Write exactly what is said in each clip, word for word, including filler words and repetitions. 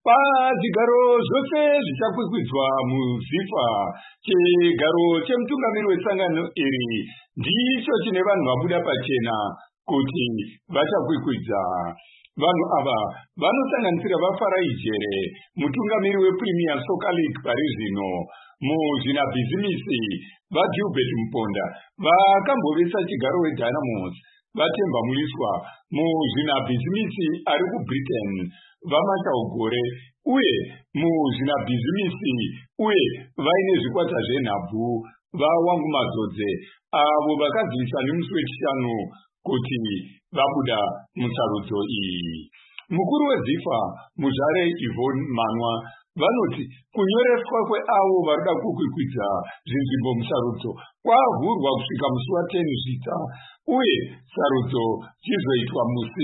Pazvigaro zvose zvichakwikwidzwa muZIFA, chigaro chemutungamiri wesangano iri ndicho chine vanhu vabuda pachena kuti vachakwikwidza. Vanhu ava vanosanganisira vaFarai Jere, mutungamiri wePremier Soccer League pari zvino, muzvinabhizimisi vaGilbert Muponda, vakambovesa chigaro weDynamos, vaTemba Muliswa, muzvinabhizimisi ari kuBritain, vaMataugore, uye muzvinabhizimisi uye vaine zvikwata zvenhabvu vaWangu Mazodze, avo vakazivisa nemusi wechishanu kuti vabuda musarudzo iyi. Mukuru weZIFA Muzvare Yvonne Manwa vanoti kunyoreswa kweavo varikuda kukwikwidza zvinzvimbo musarudzo kwavhurwa kusvika musi wa10 Zvita, uye sarudzo chizoitwa musi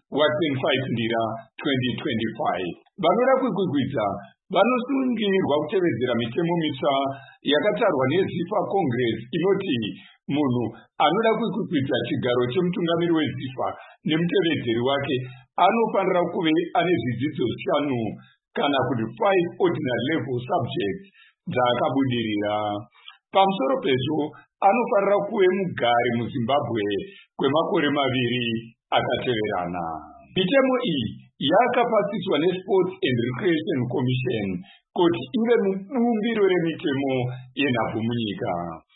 wa25 Ndira twenty twenty-five. Vanoda kukwikwidza vanosungirwa kutevedzera mitemo mitsva yakatarwa neZIFA Congress inoti munhu anoda kukwikwidza chigaro chemutungamiri weZIFA nemutevedzeri wake anofanira kuve ane zvidzidzo zvishanu kana kuti five ordinary level subjects dzakabudirira. Pamusoro pezvo anofanira kuve mugari muZimbabwe kwemakore maviri akateverana. Mitemo iyi yakapasiswa neSports and Recreation Commission kuti ive mubumbiro remitemo yenhabvu munyika.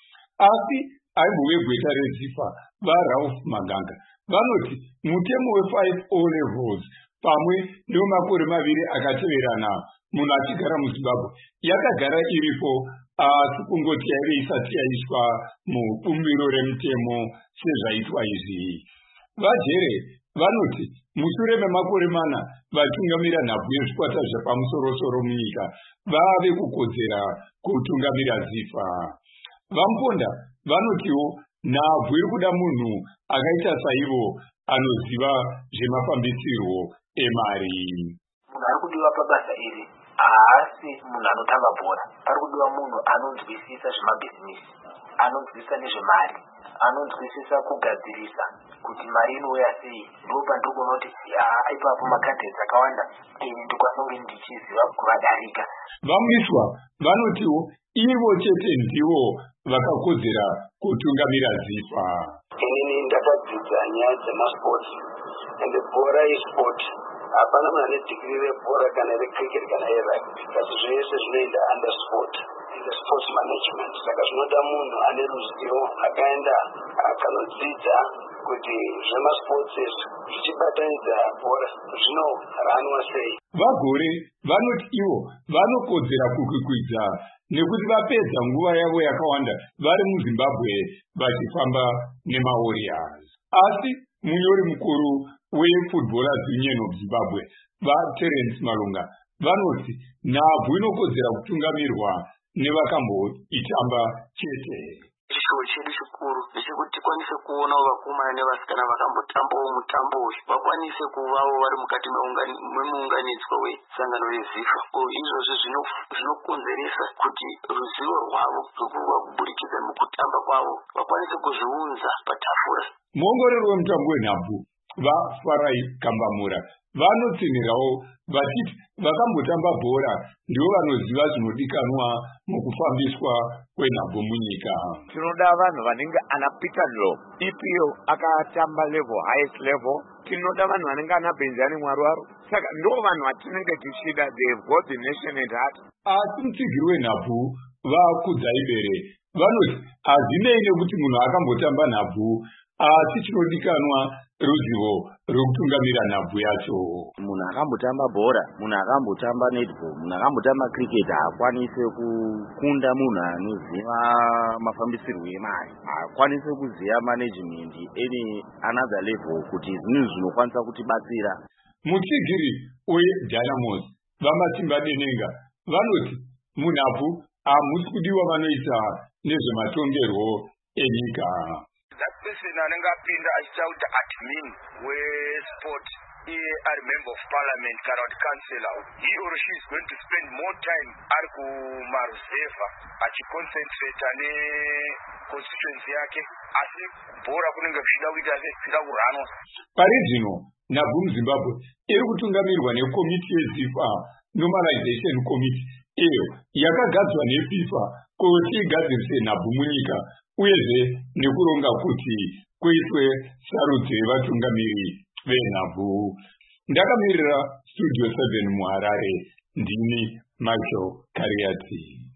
Asi aibvo wegweta reZIFA vaRalph Maganga vanoti mutemo we-five O levels pamwe newemakore maviri akateverana munhu achigara muZimbabwe yakagara iripo, asi kungoti yaive isati yaiswa mubumbiro remitemo sezvaitwa izvi. VaJere vanoti mushure memakore mana vatungamira nhabvu yezvikwata zvepamusoro-soro munyika vave kukodzera kutungamira ZIFA. VaMuponda vanotiwo nhabvu iri kuda munhu akaita saivo anoziva zvemafambisirwo emari. Munhu ari kudiwa pabasa iri haasi munhu anotamba bhora, pari kudiwa munhu anonzwisisa zvemabhizinisi, anonzwisisa nezvemari, anonzwisisa kugadzirisa kuti mari inouya sei. Ndipo pandikuona kuti ipapo makadhesi akawanda ini ndikwanisa kunge ndichiziva kuvadarika. VaMuliswa vanotiwo ivo chete ndivo vakakodzera kutungamira ZIFA. Inini ndakadzidza nyaya dzemasports ende bhora isport. Hapana munhu ane digiri rebhora kana recricket kana erugby, asi zvese zvinoenda under sport ende sports management. Saka zvinoda munhu ane ruzivo akaenda akanodzidza kuti zvemasports zvichibatanidza bhora zvinoranwa sei. VaGore vanoti ivo vanokodzera kukwikwidza nekuti vapedza nguva yavo yakawanda vari muZimbabwe vachifamba nemaWarriors. Asi munyori mukuru weFootballers Union of Zimbabwe vaTerence Malunga vanoti nhabvu inokodzera kutungamirwa nevakamboitamba chete. Chishuwo chedu chikuru ndechekuti tikwanise kuonawo vakomana nevasikana vakambotambawo mutambo uyu vakwanise kuvawo vari mukati memuunganidzwa wesangano reZIFA. Izvozvo zvinokonzeresa kuti ruzivo rwavo rwekuva kuburikidza mukutamba kwavo vakwanise kuzviunza patafura. Muongorori wemutambo wenhabvu vaFarai Kambamura vanotsinhirawo vachiti vakambotamba bhora ndivo vanoziva zvinodikanwa mukufambiswa kwenhabvu munyika. Tinoda vanhu vanenge ana Peter Law, E P O akatamba level highest level. Tinoda vanhu vanenge ana Benjani Mwarwaru. Saka ndo vanhu vatinenge tichida, they've got the nation at heart. Asi mutsigiri wenhabvu vaKudzaibere vanoti hazvinei nekuti munhu akambotamba nhabvu, asi chinodikanwa ruzivo rwekutungamira nhabvu yacho. Munhu akambotamba bhora, munhu akambotamba netball, munhu akambotamba cricket haakwanise kukunda munhu anoziva mafambisirwo emari, haakwanise kuziva management any another level kuti zvinhu zvinokwanisa kutibatsira. Mutsigiri weDynamos vaMasimba Denenga vanoti munhabvu hamusi kudiwa vanoita nezvematongerwo enyika. That person anenge apinda achita kuti admin wesport iye ari member of parliament kana kuti councillor, he or she is going to spend more time ari kumaruzeva achiconcentrate neconstituency yake, asi bhora kunenge kuchida kuita kuchida kuranwa. Pari zvino nhabvu muZimbabwe iri kutungamirwa nekomiti yeZIFA Normalization Committee iyo yakagadzwa neFIFA kuti igadzirise nhabvu munyika uyezve nekuronga kuti kuitwe sarudzo yevatungamiri venhabvu. Ndakamirira Studio seven muHarare, ndini Michael Kariati.